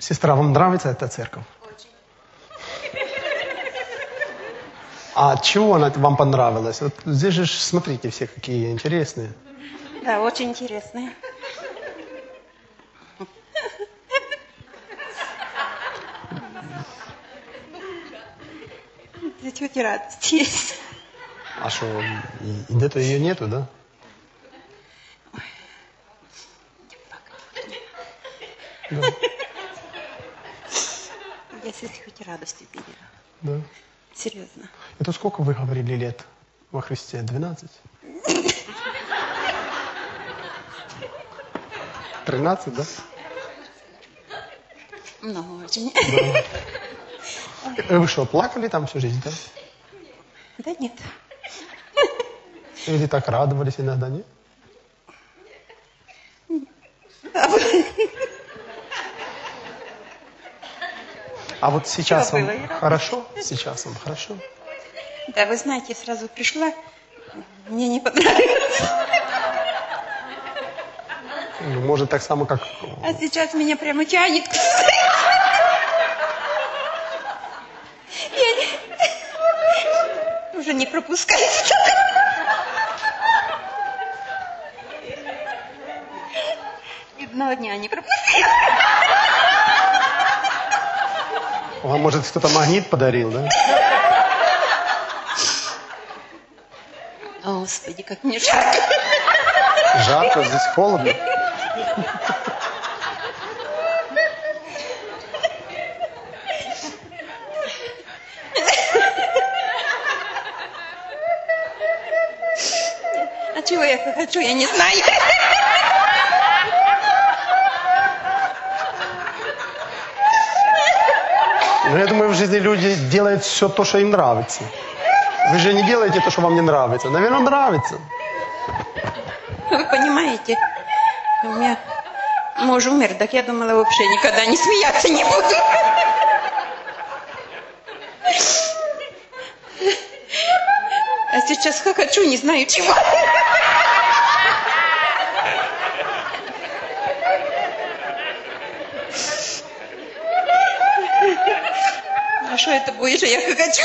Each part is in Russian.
Сестра, вам нравится эта церковь? Очень. А от чего она вам понравилась? Вот здесь же, смотрите, все какие интересные. Да, очень интересная. Здесь хоть и радость есть. А что, где-то ее нету, да? Да. Я здесь хоть и радость увидела. Да. Серьезно. Это сколько вы говорили лет во Христе? 12? 13, да? Много очень. Да. Вы что, плакали там всю жизнь, да? Да нет. Или так радовались иногда, нет? А вот сейчас вам хорошо? Сейчас вам хорошо? Да, вы знаете, я сразу пришла, мне не понравилось. Ну, может, так само, как... А сейчас меня прямо тянет. Я уже не пропускаю. Одного дня не пропускаю. Вам, может, кто-то магнит подарил, да? О, Господи, как мне жарко. Жарко, здесь холодно. А чего я хочу, я не знаю. Но я думаю, в жизни люди делают все то, что им нравится. Вы же не делаете то, что вам не нравится. Наверное, нравится. Вы понимаете, у меня муж умер, так я думала, вообще никогда не смеяться не буду. А сейчас хохочу, не знаю чего. А что это будет, что я хохочу?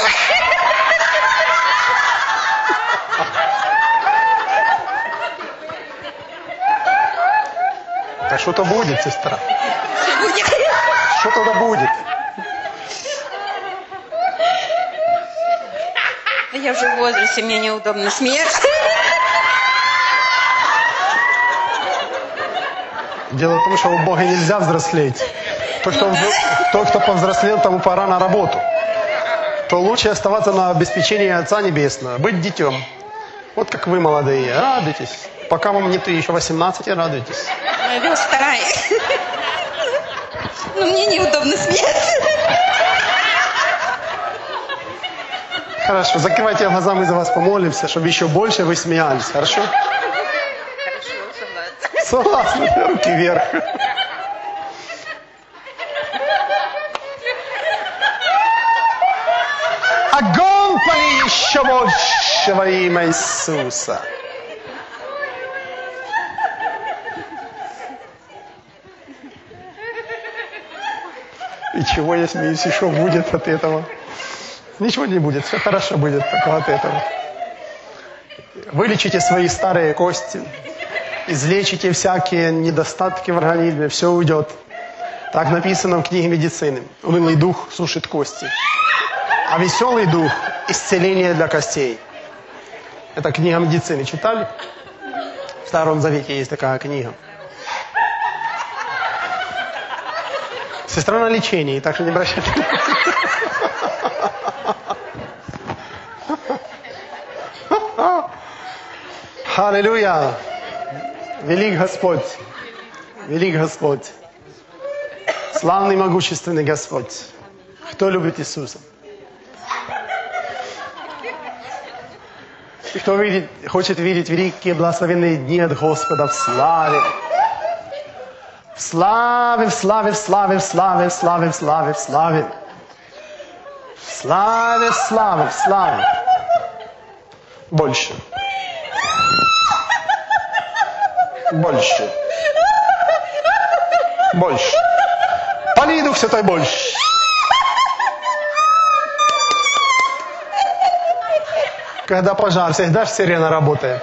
Так что-то будет, сестра. Что будет? Что-то будет. Я уже в возрасте, мне неудобно смеяться. Дело в том, что у Бога нельзя взрослеть. Тот, кто повзрослел, тому пора на работу. То лучше оставаться на обеспечении Отца Небесного, быть детем. Вот как вы, молодые, радуйтесь. Пока вам нет еще 18, радуйтесь. Я стараюсь. Но мне неудобно смеяться. Хорошо, закрывайте глаза, мы за вас помолимся, чтобы еще больше вы смеялись, хорошо? Хорошо, согласна. Согласны, руки вверх. Огонь пали еще больше во имя Иисуса. И чего я смеюсь, еще будет от этого? Ничего не будет, все хорошо будет только от этого. Вылечите свои старые кости, излечите всякие недостатки в организме, все уйдет. Так написано в книге медицины. Унылый дух сушит кости, а веселый дух – исцеление для костей. Это книга медицины. Читали? В Старом Завете есть такая книга. Сестра на лечении, так что не обращайтесь. Аллилуйя! Велик Господь! Велик Господь! Славный, могущественный Господь! Кто любит Иисуса? И кто хочет видеть великие благословенные дни от Господа в славе? В славе, в славе, в славе, в славе, в славе, в славе, в славе. В славе, в славе, в славе. Больше. Больше. Больше. Пали, Дух Святой, больше. Когда пожар, всегда же сирена работает.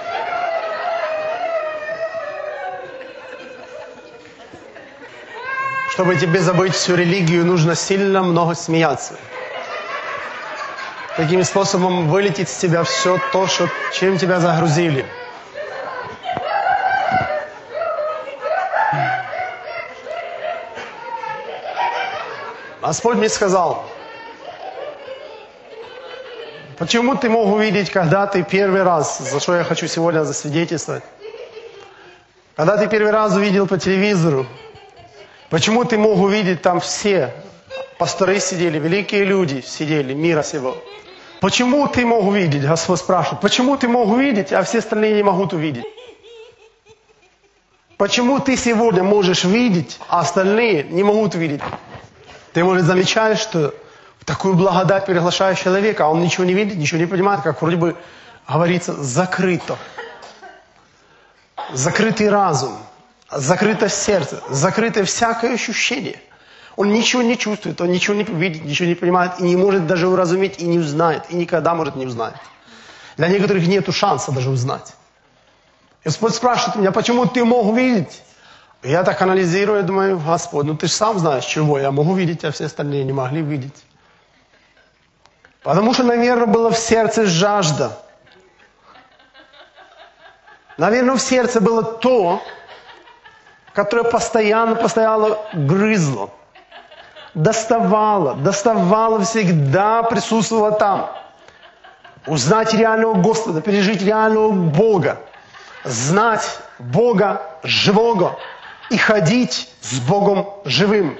Чтобы тебе забыть всю религию, нужно сильно много смеяться. Таким способом вылетит с тебя все то, чем тебя загрузили. Господь мне сказал, почему ты мог увидеть, когда ты первый раз, за что я хочу сегодня засвидетельствовать, когда ты первый раз увидел по телевизору, почему ты мог увидеть, там все пасторы сидели, великие люди сидели, мира сего. Почему ты мог увидеть, Господь спрашивает, почему ты мог увидеть, а все остальные не могут увидеть? Почему ты сегодня можешь видеть, а остальные не могут видеть? Ты, может, замечаешь, что в такую благодать приглашаешь человека, а он ничего не видит, ничего не понимает, как вроде бы говорится, закрыто. Закрытый разум, закрыто сердце, закрыто всякое ощущение. Он ничего не чувствует, он ничего не видит, ничего не понимает, и не может даже уразуметь, и не узнает, и никогда, может, не узнает. Для некоторых нет шанса даже узнать. И Господь спрашивает меня, почему ты мог видеть? Я так анализирую, думаю, Господь, ну ты же сам знаешь, чего я могу видеть, а все остальные не могли видеть. Потому что, наверное, было в сердце жажда. Наверное, в сердце было то, которое постоянно грызло. Доставало всегда присутствовало там. Узнать реального Господа, пережить реального Бога. Знать Бога живого и ходить с Богом живым.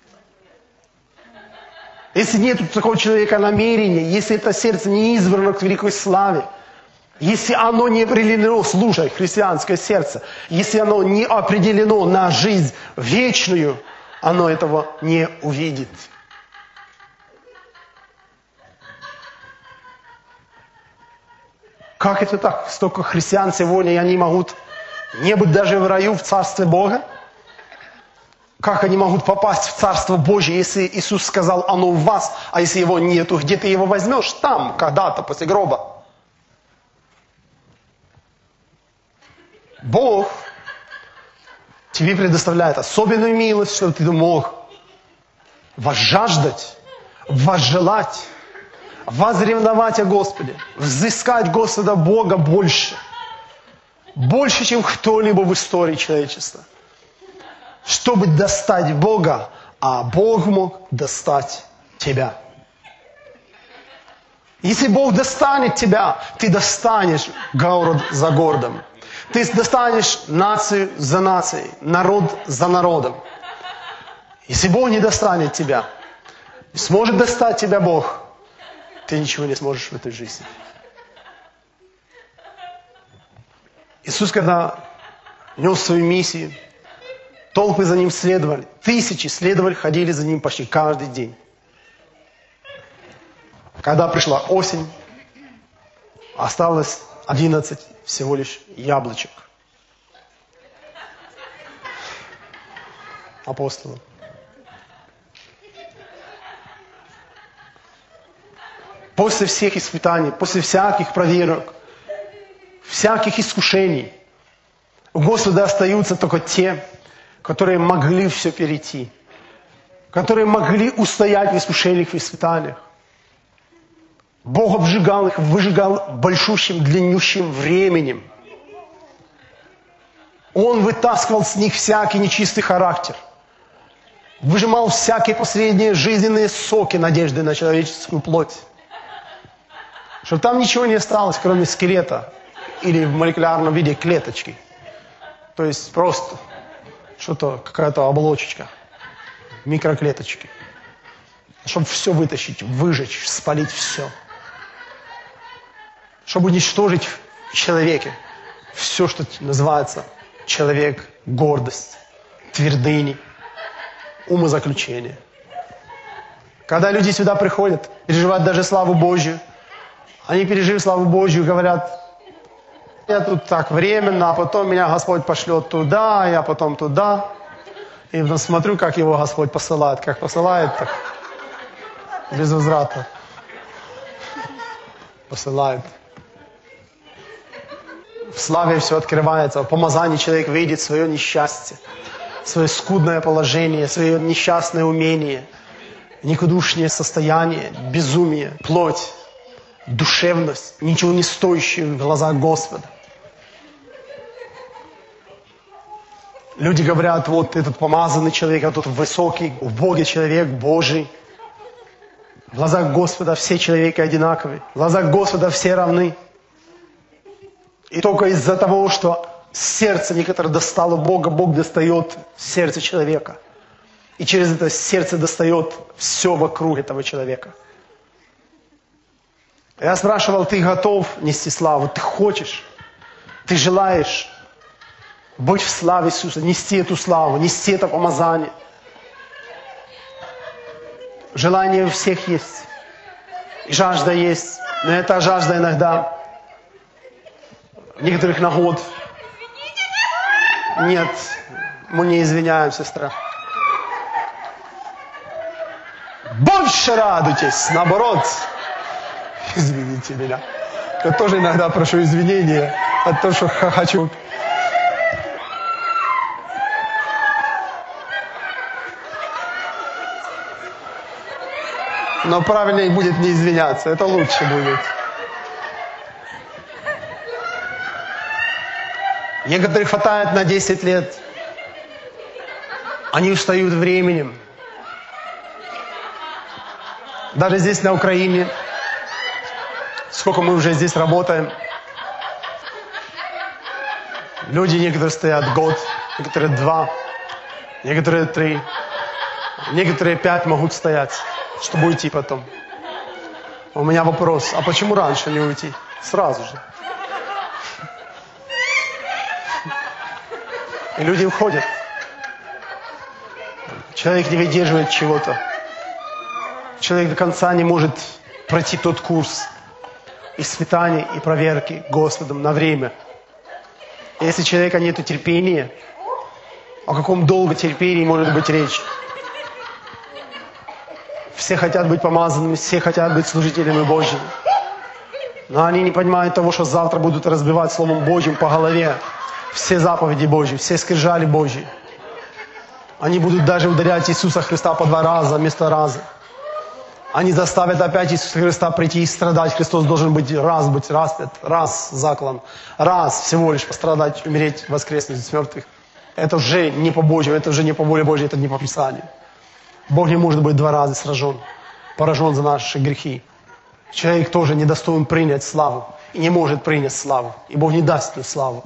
Если нет у такого человека намерения, если это сердце не избрано к великой славе, если оно не определено, слушай, христианское сердце, если оно не определено на жизнь вечную, оно этого не увидит. Как это так? Столько христиан сегодня, и они могут не быть даже в раю, в Царстве Бога? Как они могут попасть в Царство Божье, если Иисус сказал, оно в вас, а если его нету, где ты его возьмешь? Там, когда-то, после гроба. Бог тебе предоставляет особенную милость, чтобы ты мог возжаждать, возжелать, возревновать о Господе, взыскать Господа Бога больше. Больше, чем кто-либо в истории человечества. Чтобы достать Бога, а Бог мог достать тебя. Если Бог достанет тебя, ты достанешь город за городом. Ты достанешь нацию за нацией, народ за народом. Если Бог не достанет тебя, не сможет достать тебя Бог, ты ничего не сможешь в этой жизни. Иисус, когда нес свою миссию, толпы за Ним следовали, тысячи следовали, ходили за Ним почти каждый день. Когда пришла осень, осталось 11 всего лишь яблочек. Апостолов. После всех испытаний, после всяких проверок, всяких искушений, у Господа остаются только те, которые могли все перейти, которые могли устоять в искушениях и испытаниях. Бог обжигал их, выжигал большущим, длиннющим временем. Он вытаскивал с них всякий нечистый характер, выжимал всякие последние жизненные соки надежды на человеческую плоть. Чтобы там ничего не осталось, кроме скелета или в молекулярном виде клеточки. То есть просто что-то, какая-то оболочечка, микроклеточки. Чтобы все вытащить, выжечь, спалить все. Чтобы уничтожить в человеке все, что называется человек, гордость, твердыни, умозаключение. Когда люди сюда приходят, переживают даже славу Божью, они, пережив славу Божью, говорят, я тут так временно, а потом меня Господь пошлет туда, я потом туда. И потом смотрю, как его Господь посылает. Как посылает, так без возврата. Посылает. В славе все открывается. В помазании человек видит свое несчастье, свое скудное положение, свое несчастное умение, никудушнее состояние, безумие, плоть, душевность, ничего не стоящую в глазах Господа. Люди говорят, вот этот помазанный человек, а тот высокий, в Боге человек, Божий. В глазах Господа все человеки одинаковые. В глазах Господа все равны. И только из-за того, что сердце некоторое достало Бога, Бог достает сердце человека. И через это сердце достает все вокруг этого человека. Я спрашивал, ты готов нести славу? Ты хочешь? Ты желаешь быть в славе Иисуса, нести эту славу, нести это помазание? Желание у всех есть. И жажда есть. Но эта жажда иногда некоторых на год. Нет, мы не извиняем, сестра. Больше радуйтесь, наоборот. Извините меня. Я тоже иногда прошу извинения от того, что хочу. Но правильнее будет не извиняться. Это лучше будет. Некоторых хватает на 10 лет. Они устают временем. Даже здесь, на Украине, сколько мы уже здесь работаем, люди некоторые стоят год, некоторые 2, некоторые 3, некоторые 5 могут стоять, чтобы уйти потом. У меня вопрос, а почему раньше не уйти? Сразу же. И люди уходят. Человек не выдерживает чего-то. Человек до конца не может пройти тот курс испытаний и проверки Господом на время. И если у человека нет терпения, о каком долготерпении может быть речь? Все хотят быть помазанными, все хотят быть служителями Божьими. Но они не понимают того, что завтра будут разбивать Словом Божьим по голове все заповеди Божьи, все скрижали Божьи. Они будут даже ударять Иисуса Христа по 2 раза вместо раза. Они заставят опять Иисуса Христа прийти и страдать. Христос должен быть распят, раз заклан, раз всего лишь пострадать, умереть, воскреснуть из мертвых. Это уже не по Божьему, это уже не по воле Божьей, это не по Писанию. Бог не может быть 2 раза сражен, поражен за наши грехи. Человек тоже недостоин принять славу и не может принять славу. И Бог не даст эту славу.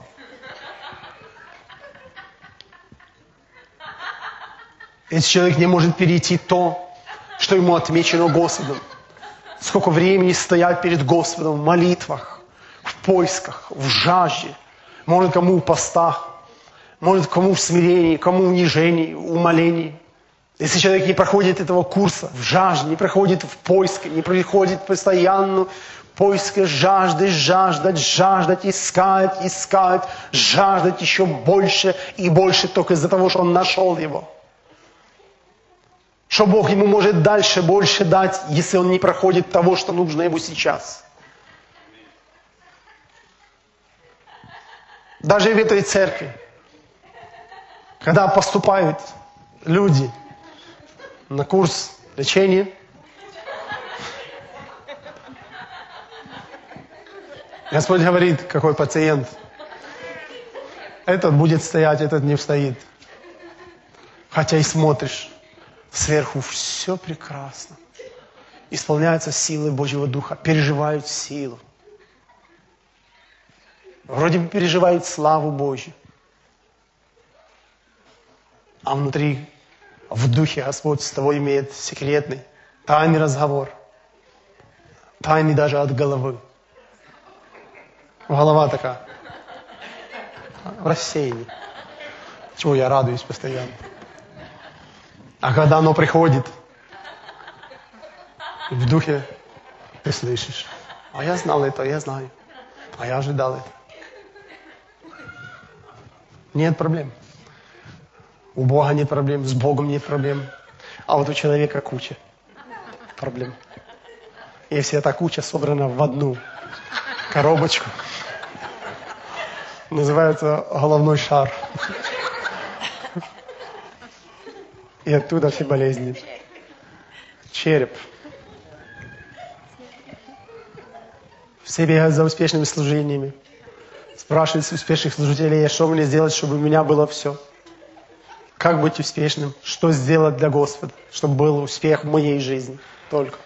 Если человек не может перейти то, что ему отмечено Господом, сколько времени стоять перед Господом в молитвах, в поисках, в жажде, может кому в постах, может кому в смирении, кому в унижении, в умолении. Если человек не проходит этого курса в жажде, не проходит в поиске, не проходит постоянно в поиске жажды, жаждать, искать, жаждать еще больше и больше только из-за того, что он нашел его. Что Бог ему может дальше больше дать, если он не проходит того, что нужно ему сейчас. Даже в этой церкви, когда поступают люди на курс лечения, Господь говорит, какой пациент, этот будет стоять, этот не встоит. Хотя и смотришь, сверху все прекрасно. Исполняются силы Божьего Духа, переживают силу. Вроде бы переживают славу Божью. А внутри, в Духе Господь с тобой имеет секретный, тайный разговор. Тайный даже от головы. Голова такая. В рассеянии. Чего я радуюсь постоянно. А когда оно приходит, в Духе ты слышишь. А я знал это, я знаю. А я ожидал это. Нет проблем. У Бога нет проблем, с Богом нет проблем. А вот у человека куча проблем. И вся эта куча собрана в одну коробочку. Называется головной шар. И оттуда все болезни. Череп. Все бегают за успешными служениями. Спрашивают успешных служителей, что мне сделать, чтобы у меня было все. Как быть успешным? Что сделать для Господа, чтобы был успех в моей жизни? Только.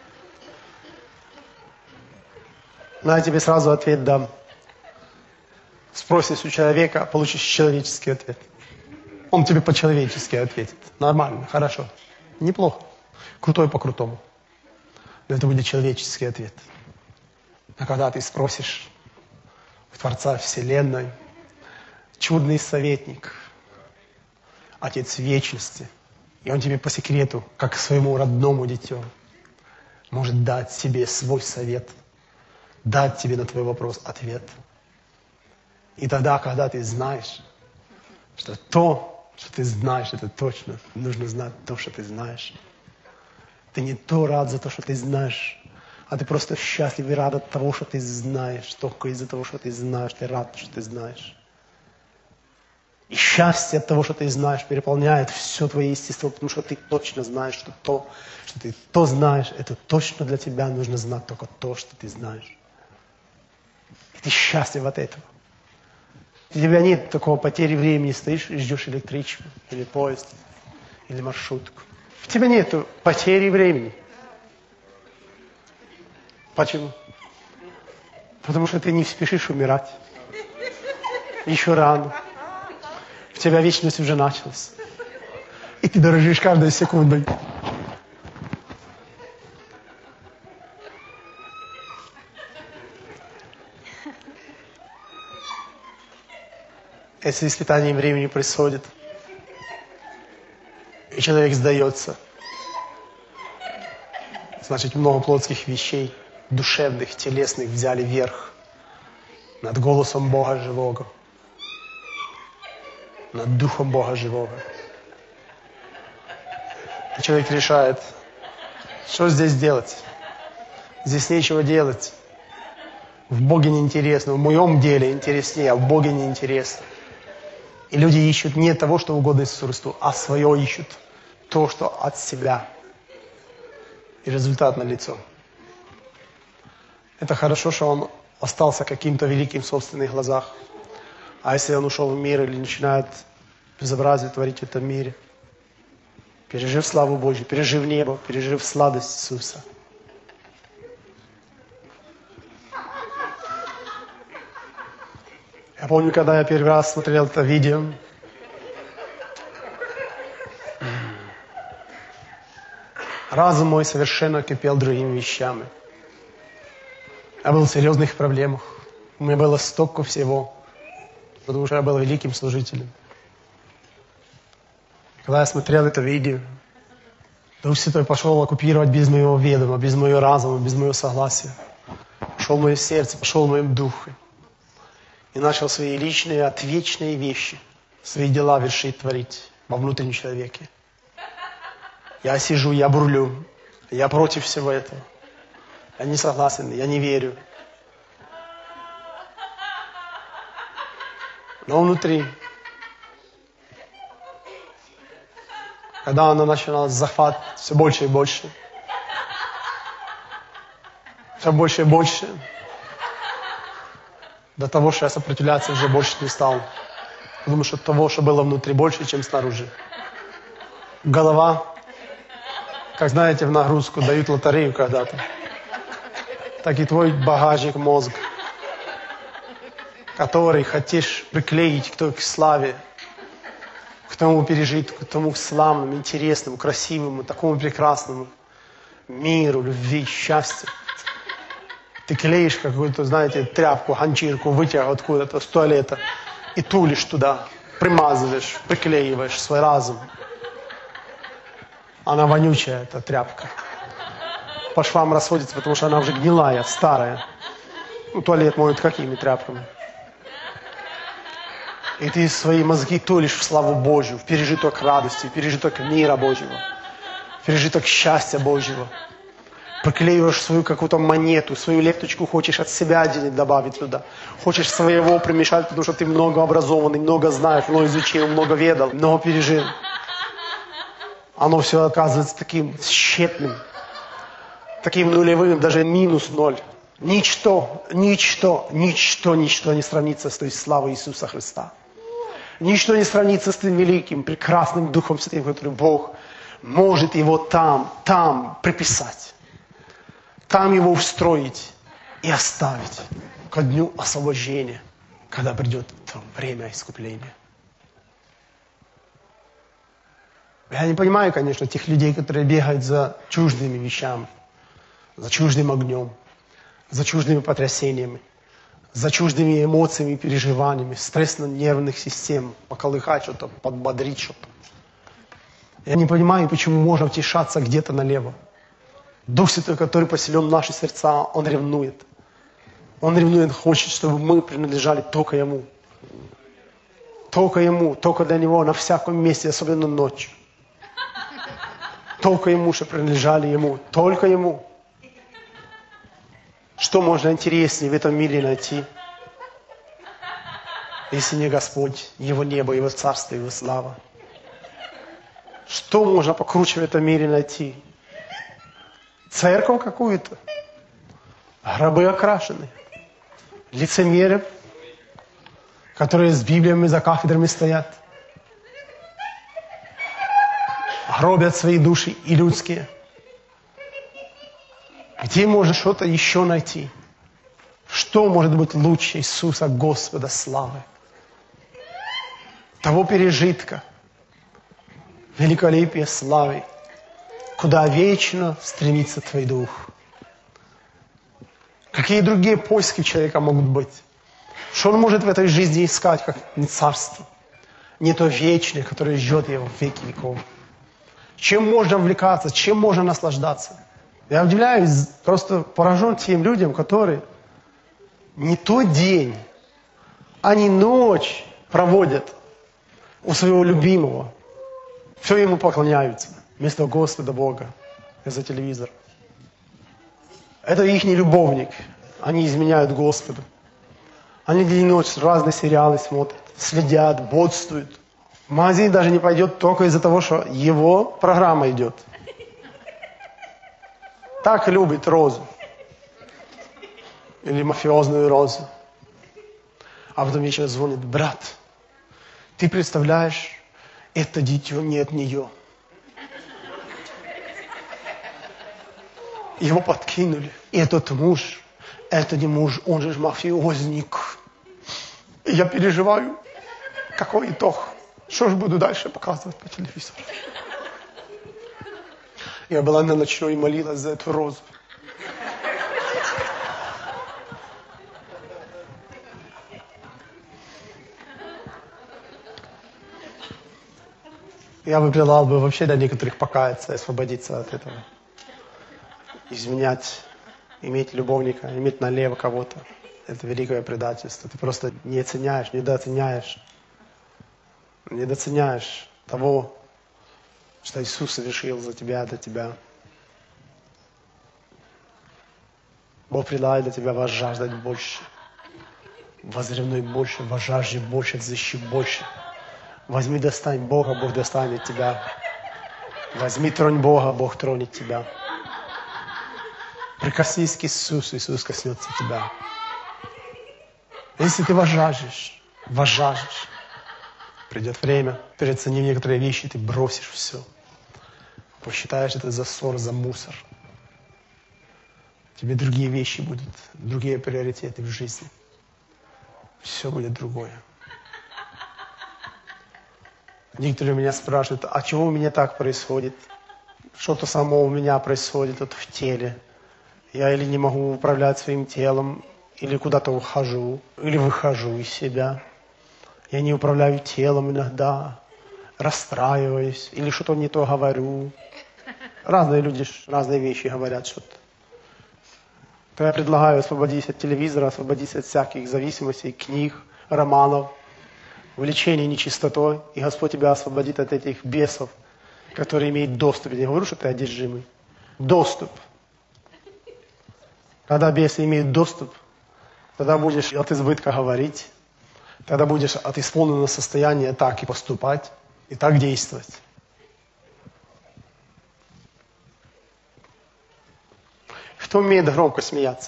Но я тебе сразу ответ дам. Спросишь у человека, получишь человеческий ответ. Он тебе по-человечески ответит. Нормально, хорошо. Неплохо. Крутой по-крутому. Но это будет человеческий ответ. А когда ты спросишь у Творца Вселенной, чудный советник, Отец Вечности, и Он тебе по секрету, как своему родному дитю, может дать тебе свой совет, дать тебе на твой вопрос ответ. И тогда, когда ты знаешь, что то, что ты знаешь, это точно, нужно знать то, что ты знаешь. Ты не то рад за то, что ты знаешь, а ты просто счастлив и рад от того, что ты знаешь. Только из-за того, что ты знаешь, ты рад, что ты знаешь. И счастье от того, что ты знаешь, переполняет все твое естество, потому что ты точно знаешь, что то, что ты то знаешь, это точно для тебя нужно знать только то, что ты знаешь. И ты счастлив от этого. У тебя нет такого потери времени, стоишь и ждешь электричку, или поезд, или маршрутку. У тебя нет потери времени. Почему? Потому что ты не спешишь умирать. Еще рано. У тебя вечность уже началась. И ты дорожишь каждой секундой. Если испытание времени происходит, и человек сдается, значит, много плотских вещей, душевных, телесных взяли верх над голосом Бога живого, над Духом Бога живого. И человек решает, что здесь делать? Здесь нечего делать. В Боге неинтересно, в моем деле интереснее, а в Боге неинтересно. И люди ищут не того, что угодно Иисусу Христу, а свое ищут. То, что от себя. И результат налицо. Это хорошо, что он остался каким-то великим в собственных глазах. А если он ушел в мир или начинает безобразие творить в этом мире, пережив славу Божью, пережив небо, пережив сладость Иисуса. Я помню, когда я первый раз смотрел это видео, разум мой совершенно кипел другими вещами. Я был в серьезных проблемах. У меня было столько всего, потому что я был великим служителем. Когда я смотрел это видео, Дух Святой пошел оккупировать без моего ведома, без моего разума, без моего согласия. Пошел в мое сердце, пошел в моем духе. И начал свои личные, отвечные вещи, свои дела вершить, творить во внутреннем человеке. Я сижу, я бурлю, я против всего этого. Я не согласен, я не верю. Но внутри, когда она начинала захват все больше и больше, все больше и больше, до того, что я сопротивляться уже больше не стал. Потому что того, что было внутри, больше, чем снаружи. Голова, как знаете, в нагрузку дают лотерею когда-то. Так и твой багажник, мозг, который хотишь приклеить к славе, к тому пережитку, к тому славному, интересному, красивому, такому прекрасному миру, любви, счастью. Ты клеишь какую-то, знаете, тряпку, ганчирку, вытяг откуда-то с туалета и тулишь туда, примазываешь, приклеиваешь свой разум. Она вонючая, эта тряпка. По швам расходится, потому что она уже гнилая, старая. Ну, туалет моют какими тряпками? И ты свои мозги толишь в славу Божью, в пережиток радости, в пережиток мира Божьего, в пережиток счастья Божьего. Приклеиваешь свою какую-то монету, свою лепточку хочешь от себя добавить туда. Хочешь своего примешать, потому что ты много образованный, много знаешь, много изучил, много ведал, много пережил. Оно все оказывается таким тщетным, таким нулевым, даже минус 0. Ничто не сравнится с той славой Иисуса Христа. Ничто не сравнится с тем великим, прекрасным Духом Святым, который Бог может его там приписать. Там его устроить и оставить ко дню освобождения, когда придет то время искупления. Я не понимаю, конечно, тех людей, которые бегают за чуждыми вещами, за чуждым огнем, за чуждыми потрясениями, за чуждыми эмоциями и переживаниями, стрессно-нервных систем, поколыхать что-то, подбодрить что-то. Я не понимаю, почему можно утешаться где-то налево. Дух Святой, который поселен в наши сердца, Он ревнует. Он ревнует, хочет, чтобы мы принадлежали только Ему. Только Ему, только для Него, на всяком месте, особенно ночью. Только Ему, что принадлежали Ему. Только Ему. Что можно интереснее в этом мире найти, если не Господь, Его небо, Его царство, Его слава? Что можно покруче в этом мире найти? Церковь какую-то? Гробы окрашены. Лицемеры, которые с Библиями за кафедрами стоят. Гробят свои души и людские. Где можно что-то еще найти? Что может быть лучше Иисуса Господа славы? Того пережитка, великолепия славы, куда вечно стремится Твой Дух. Какие другие поиски человека могут быть? Что он может в этой жизни искать, как не царство? Не то вечное, которое ждет его в веки веков. Чем можно увлекаться, чем можно наслаждаться? Я удивляюсь, просто поражен тем людям, которые не тот день, а не ночь проводят у своего любимого. Все ему поклоняются вместо Господа Бога из-за телевизора. Это их не любовник. Они изменяют Господу. Они день и ночь разные сериалы смотрят, следят, бодствуют. В магазин даже не пойдет только из-за того, что его программа идет. Так любит розу. Или мафиозную розу. А потом вечером звонит: брат, ты представляешь, это дитё не от нее. Его подкинули. И этот муж, это не муж, он же мафиозник. И я переживаю, какой итог. Что же буду дальше показывать по телевизору? Я была на ночной и молилась за эту розу. Я бы предлагал вообще для некоторых покаяться, освободиться от этого. Изменять, иметь любовника, иметь налево кого-то. Это великое предательство. Ты просто не оценяешь, недооценяешь того, что Иисус совершил за тебя, для тебя. Бог предлагает для тебя возжаждать больше. Возревнуй больше, возжажди больше, взыщи больше. Возьми, достань Бога, Бог достанет тебя. Возьми, тронь Бога, Бог тронет тебя. Прикоснись к Иисусу, Иисус коснется тебя. Если ты возжаждешь, придет время, переоценив некоторые вещи, ты бросишь все. Посчитаешь это за ссор, за мусор. Тебе другие вещи будут, другие приоритеты в жизни. Все будет другое. Некоторые меня спрашивают: а чего у меня так происходит? Что-то само у меня происходит вот в теле. Я или не могу управлять своим телом, или куда-то ухожу, или выхожу из себя. Я не управляю телом иногда, расстраиваюсь, или что-то не то говорю. Разные люди, разные вещи говорят что-то. То я предлагаю освободиться от телевизора, освободиться от всяких зависимостей, книг, романов, увлечение нечистотой, и Господь тебя освободит от этих бесов, которые имеют доступ. Я не говорю, что ты одержимый. Доступ. Когда бесы имеют доступ, тогда будешь от избытка говорить, тогда будешь от исполненного состояния так и поступать, и так действовать. Кто умеет громко смеяться?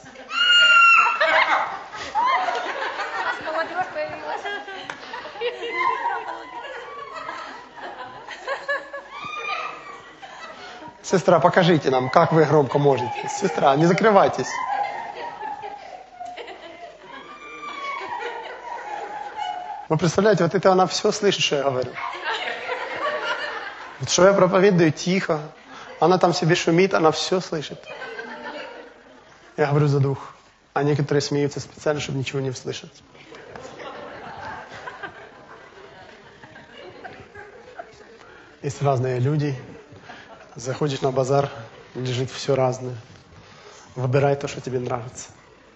Сестра, покажите нам, как вы громко можете. Сестра, не закрывайтесь. Вы представляете, вот это она все слышит, что я говорю. Вот что я проповедую тихо, она там себе шумит, она все слышит. Я говорю за дух. А некоторые смеются специально, чтобы ничего не услышать. Есть разные люди. Заходишь на базар, лежит все разное. Выбирай то, что тебе нравится.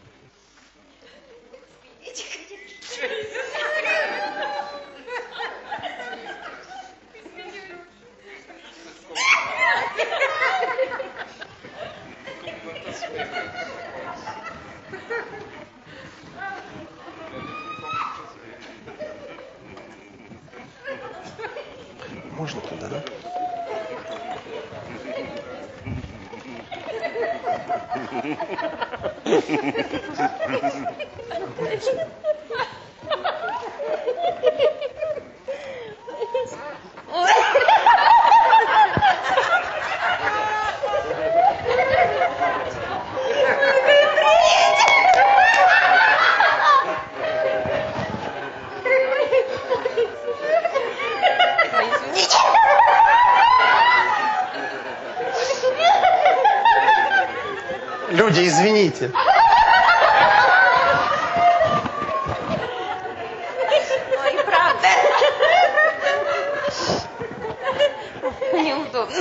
Можно туда, да? Люди, извините. Ой, правда. Неудобно.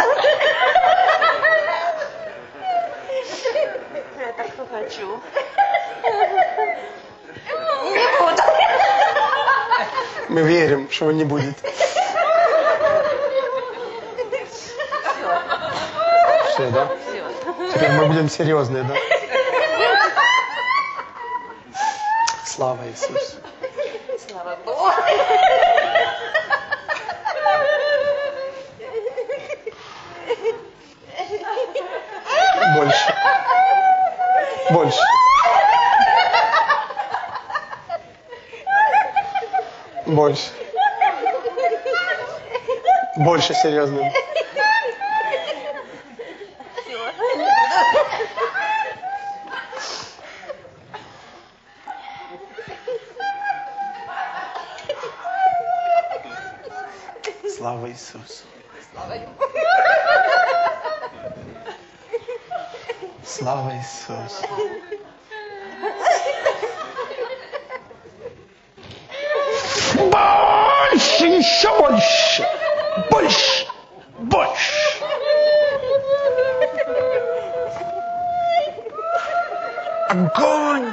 Я так хочу. Не буду. Мы верим, что вы не будете. Все, да? Теперь мы будем серьезные, да? Слава Иисусу. Слава Богу. Больше. Больше. Больше. Больше серьезным. Слава Иисусу. Слава Иисусу. Больше, еще больше. Больше. Больше. Огонь.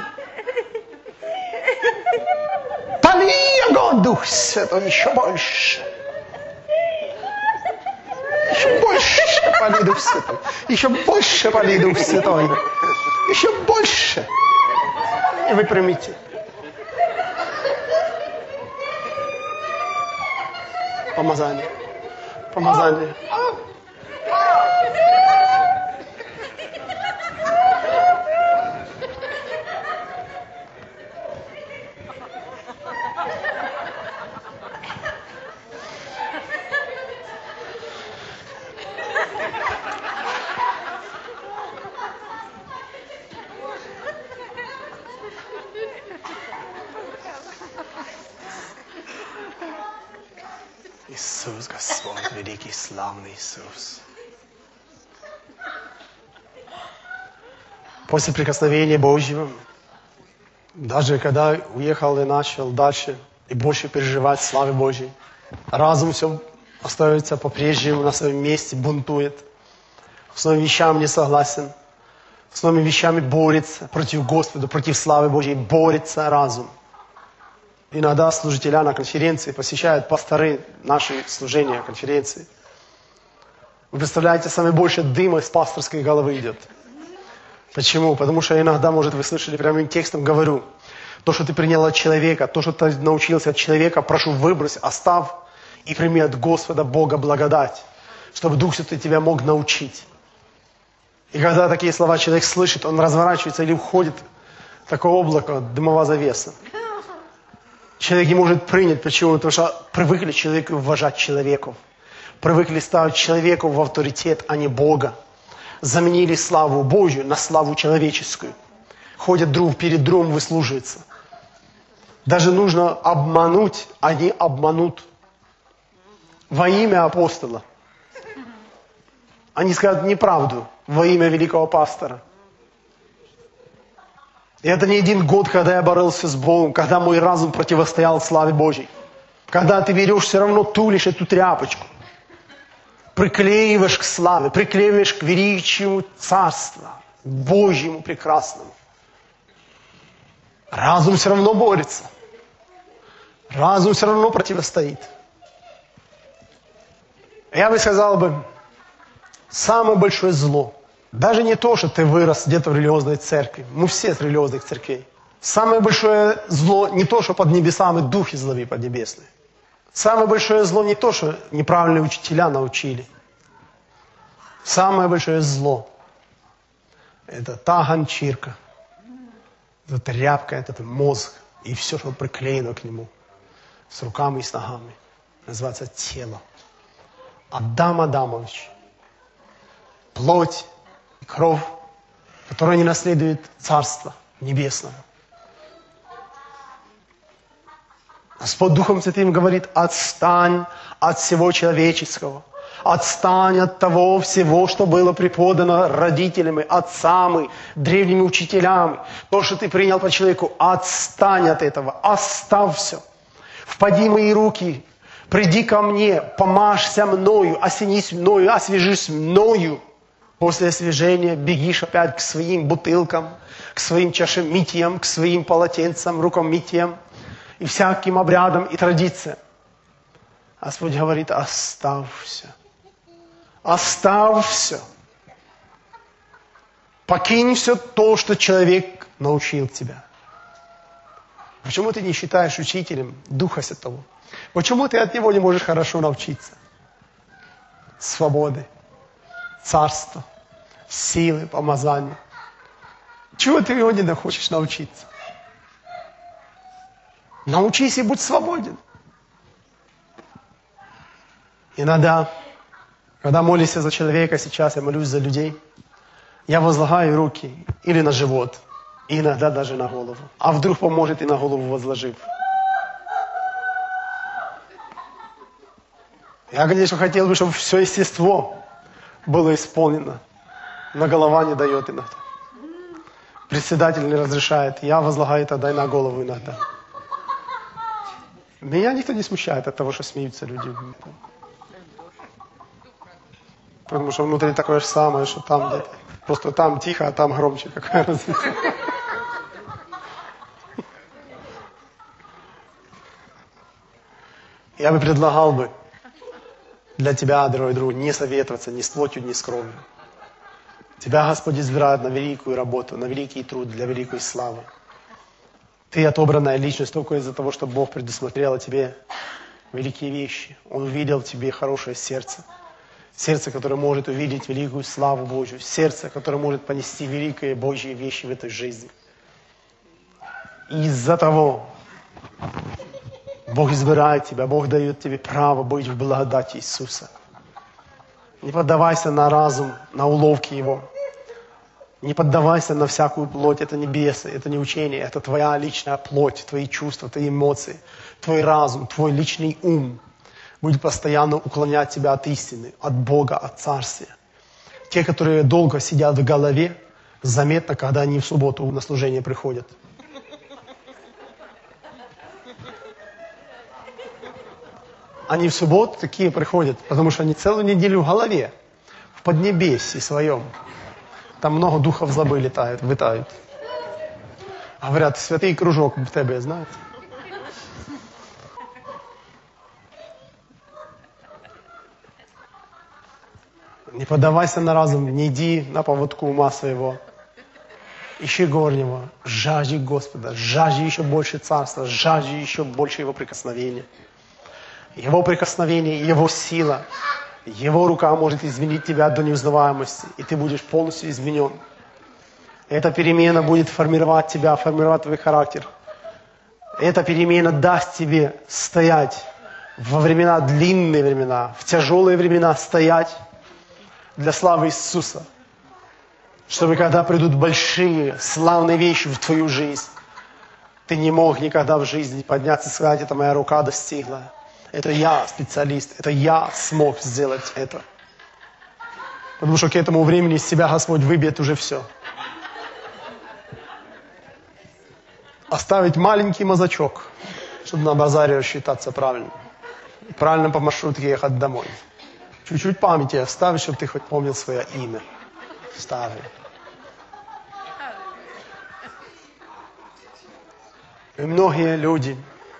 Пали огонь, Дух Святой, еще больше. Еще больше пали, Дух Святой. Еще больше пали, Дух Святой. Еще больше. И вы примите. Помазание. Помазание. Иисус, Господь, великий, славный Иисус. После прикосновения Божьего, даже когда уехал и начал дальше и больше переживать славы Божьей, разум все остается по-прежнему на своем месте, бунтует, с новыми вещами не согласен, с новыми вещами борется против Господа, против славы Божьей, борется разум. Иногда служителя на конференции посещают пасторы наши служения, конференции. Вы представляете, самое большее дыма из пасторской головы идет. Почему? Потому что иногда, может, вы слышали, прямым текстом говорю, то, что ты принял от человека, то, что ты научился от человека, прошу, выбрось, оставь и прими от Господа Бога благодать, чтобы Дух Святой тебя мог научить. И когда такие слова человек слышит, он разворачивается или уходит в такое облако, дымовая завеса. Человек не может принять. Почему? Потому что привыкли человеку уважать человеков. Привыкли ставить человеку в авторитет, а не Бога. Заменили славу Божью на славу человеческую. Ходят друг перед другом, выслуживаются. Даже нужно обмануть, они обманут. Во имя апостола. Они скажут неправду во имя великого пастора. И это не один год, когда я боролся с Богом, когда мой разум противостоял славе Божьей. Когда ты берешь, все равно тулишь эту тряпочку. Приклеиваешь к славе, приклеиваешь к величию царства, Божьему прекрасному. Разум все равно борется. Разум все равно противостоит. Я бы сказал самое большое зло. Даже не то, что ты вырос где-то в религиозной церкви. Мы все с религиозных церквей. Самое большое зло не то, что под небесами духи злые поднебесные. Самое большое зло не то, что неправильные учителя научили. Самое большое зло – это та гончирка, эта тряпка, этот мозг и все, что приклеено к нему, с руками и с ногами. Называется тело. Адам Адамович. Плоть и кровь, которая не наследует Царство Небесного. Господь Духом Святым говорит: отстань от всего человеческого. Отстань от того всего, что было преподано родителями, отцами, древними учителями. То, что ты принял по человеку, отстань от этого. Оставь все. Впади в мои руки. Приди ко мне. Помажься мною. Осенись мною. Освежись мною. После освежения бегишь опять к своим бутылкам, к своим чашемитиям, к своим полотенцам, рукомитиям и всяким обрядам и традициям. Господь говорит: оставь все. Оставь все. Покинь все то, что человек научил тебя. Почему ты не считаешь учителем Духа Святого? Почему ты от него не можешь хорошо научиться? Свободы, царства, силы, помазания. Чего ты его не хочешь научиться? Научись и будь свободен. Иногда, когда молишься за человека, сейчас я молюсь за людей, я возлагаю руки или на живот, и иногда даже на голову. А вдруг поможет и на голову возложив. Я, конечно, хотел бы, чтобы все естество было исполнено, но голова не дает иногда. Председатель не разрешает, я возлагаю тогда и на голову иногда. Меня никто не смущает от того, что смеются люди. Потому что внутри такое же самое, что там где-то. Просто там тихо, а там громче. Какая разница? Я бы предлагал для тебя, дорогой друг, не советоваться ни с плотью, ни с кровью. Тебя Господь избирает на великую работу, на великий труд, для великой славы. Ты отобранная личность только из-за того, что Бог предусмотрел о тебе великие вещи. Он увидел в тебе хорошее сердце. Сердце, которое может увидеть великую славу Божью. Сердце, которое может понести великие Божьи вещи в этой жизни. И из-за того Бог избирает тебя, Бог дает тебе право быть в благодати Иисуса. Не поддавайся на разум, на уловки Его. Не поддавайся на всякую плоть. Это не бесы, это не учение. Это твоя личная плоть, твои чувства, твои эмоции, твой разум, твой личный ум будет постоянно уклонять тебя от истины, от Бога, от Царствия. Те, которые долго сидят в голове, заметно, когда они в субботу на служение приходят. Они в субботу такие приходят, потому что они целую неделю в голове, в поднебесье своем. Там много духов злобы летают, витают. Говорят, святий кружок в тебе, знаете? Не поддавайся на разум, не иди на поводку ума своего. Ищи горнего, жажди Господа, жажди еще больше Царства, жажди еще больше Его прикосновения. Его прикосновение, Его сила, Его рука может изменить тебя до неузнаваемости, и ты будешь полностью изменен. Эта перемена будет формировать тебя, формировать твой характер. Эта перемена даст тебе стоять во времена, длинные времена, в тяжелые времена стоять для славы Иисуса. Чтобы когда придут большие, славные вещи в твою жизнь, ты не мог никогда в жизни подняться и сказать: это моя рука достигла. Это я специалист, это я смог сделать это. Потому что к этому времени из тебя Господь выбьет уже все. Оставить маленький мазочок, чтобы на базаре рассчитаться правильно. И правильно по маршрутке ехать домой. Чуть-чуть памяти оставить, чтобы ты хоть помнил свое имя. Ставь. И многие люди,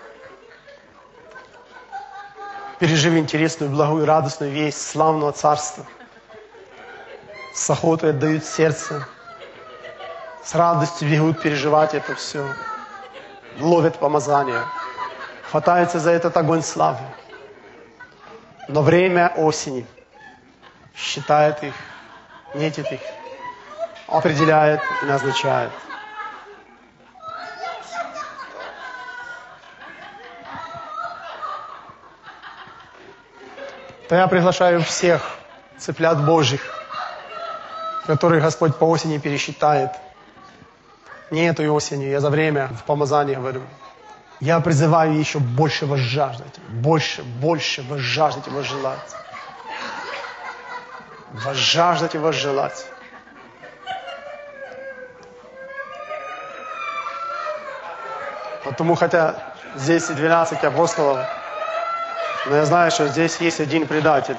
пережив интересную, благую, радостную весть славного Царства, с охотой отдают сердце, с радостью бегут переживать это все, ловят помазание, хватаются за этот огонь славы. Но время осени считает их, метит их, определяет и назначает. То я приглашаю всех цыплят Божьих, которых Господь по осени пересчитает. Не этой осенью, я за время в помазании говорю. Я призываю еще больше возжаждать, больше возжаждать и возжелать. Возжаждать и возжелать. Потому, хотя здесь и 12 апостолов, но я знаю, что здесь есть один предатель.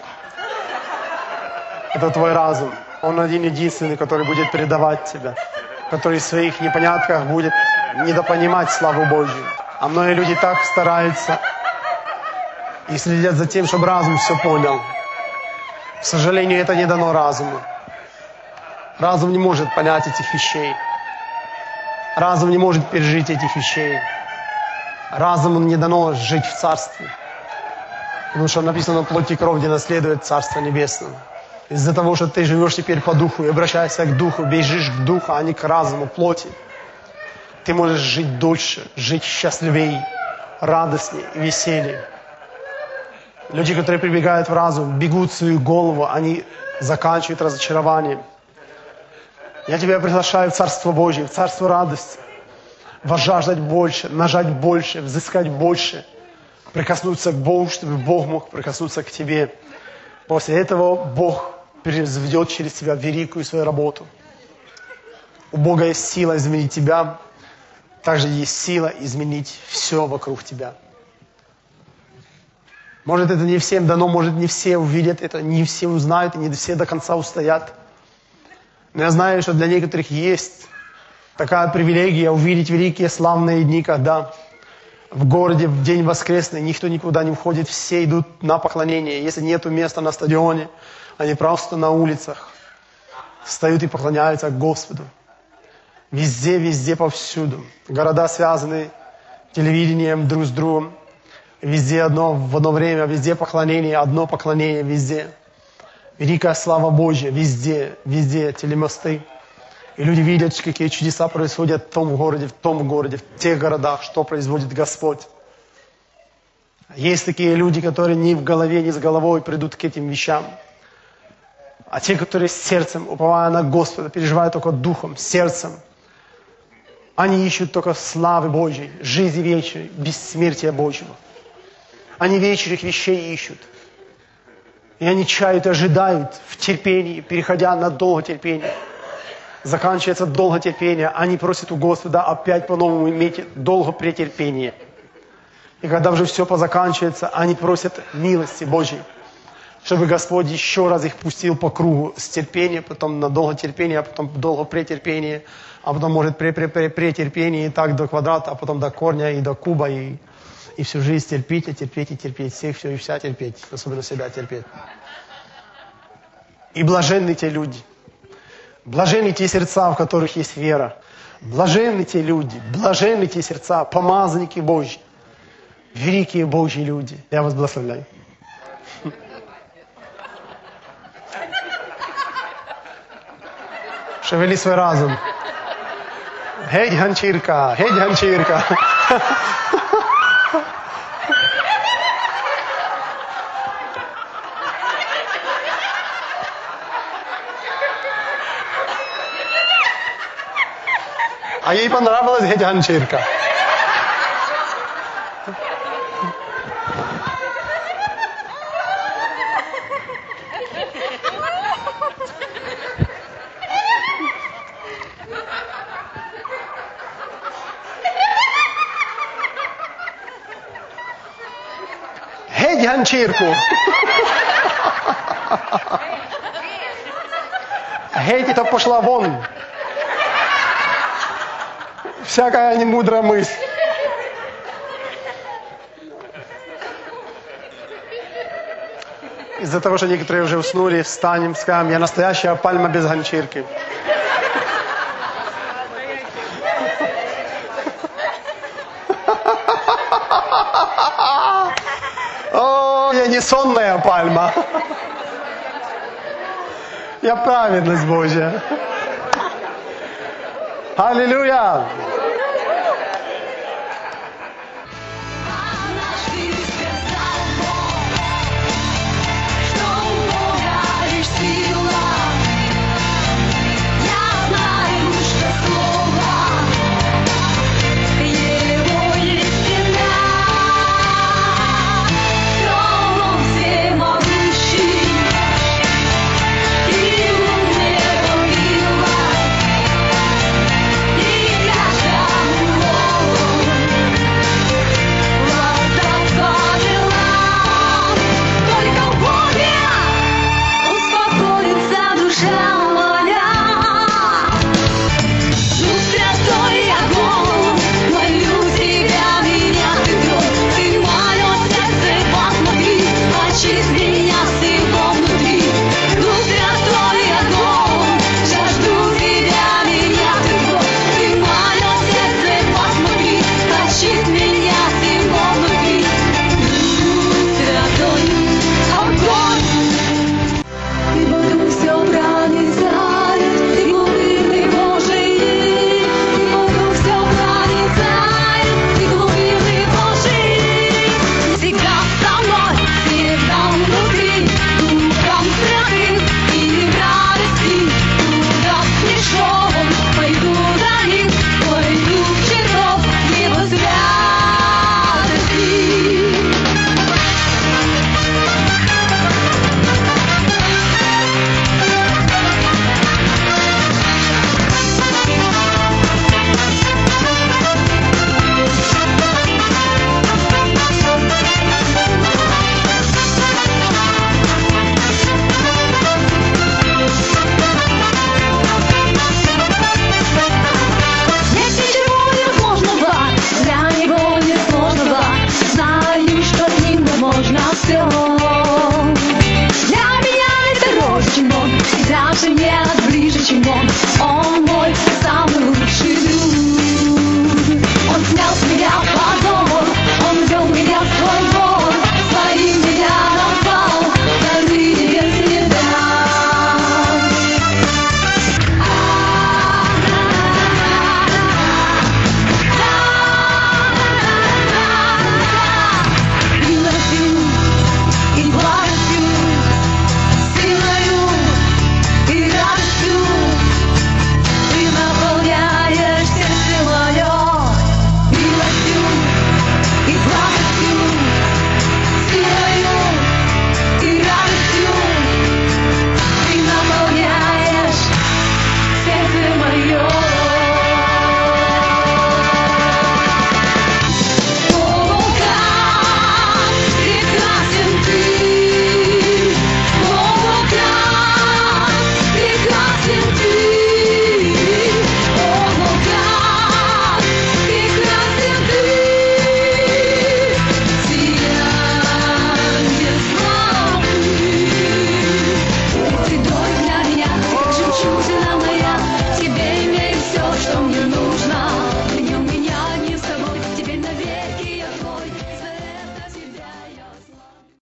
Это твой разум. Он один единственный, который будет предавать тебя. Который в своих непонятках будет недопонимать славу Божью. А многие люди так стараются и следят за тем, чтобы разум все понял. К сожалению, это не дано разуму. Разум не может понять этих вещей. Разум не может пережить этих вещей. Разуму не дано жить в Царстве. Потому что написано: плоть и кровь не наследует Царство Небесное. Из-за того, что ты живешь теперь по духу и обращаешься к духу, бежишь к духу, а не к разуму, плоти, ты можешь жить дольше, жить счастливее, радостнее и веселее. Люди, которые прибегают в разум, бегут в свою голову, они заканчивают разочарованием. Я тебя приглашаю в Царство Божье, в Царство радости. Возжаждать больше, нажать больше, взыскать больше. Прикоснуться к Богу, чтобы Бог мог прикоснуться к тебе. После этого Бог произведет через тебя великую свою работу. У Бога есть сила изменить тебя. Также есть сила изменить все вокруг тебя. Может, это не всем дано, может, не все увидят это, не все узнают, и не все до конца устоят. Но я знаю, что для некоторых есть такая привилегия увидеть великие славные дни, когда в городе в день воскресный никто никуда не уходит, все идут на поклонение. Если нет места на стадионе, они просто на улицах встают и поклоняются Господу. Везде, везде, повсюду. Города связаны телевидением друг с другом. Везде в одно время, везде поклонение, одно поклонение везде. Великая слава Божья везде, везде телемосты. И люди видят, какие чудеса происходят в том городе, в тех городах, что производит Господь. Есть такие люди, которые ни в голове, ни с головой придут к этим вещам. А те, которые с сердцем, уповая на Господа, переживают только духом, сердцем, они ищут только славы Божьей, жизни вечной, бессмертия Божьего. Они вечных вещей ищут. И они чают и ожидают в терпении, переходя на долготерпение. Заканчивается долготерпение, они просят у Господа опять по-новому иметь долгопретерпение. И когда уже все позаканчивается, они просят милости Божьей, чтобы Господь еще раз их пустил по кругу с терпения, потом на долготерпение, а потом долгопретерпение, а потом, может, претерпение и так до квадрата, а потом до корня и до куба, и всю жизнь терпеть, и терпеть, и терпеть, всех все и вся терпеть, особенно себя терпеть. И блаженны те люди, блаженны те сердца, в которых есть вера. Блаженны те люди, блаженны те сердца, помазанники Божьи, великие Божьи люди. Я вас благословляю. Шевели свой разум. Геть ганчірка, геть ганчірка. А ей понравилась геть ганчірка. Геть ганчірку. Геть, то пошла вон. Всякая немудрая мысль. Из-за того, что некоторые уже уснули, встанем, скажем, я настоящая пальма без ганчірки. О, я не сонная пальма. Я праведность Божья. Аллилуйя! Он мой самый лучший друг. Он снял с меня позор.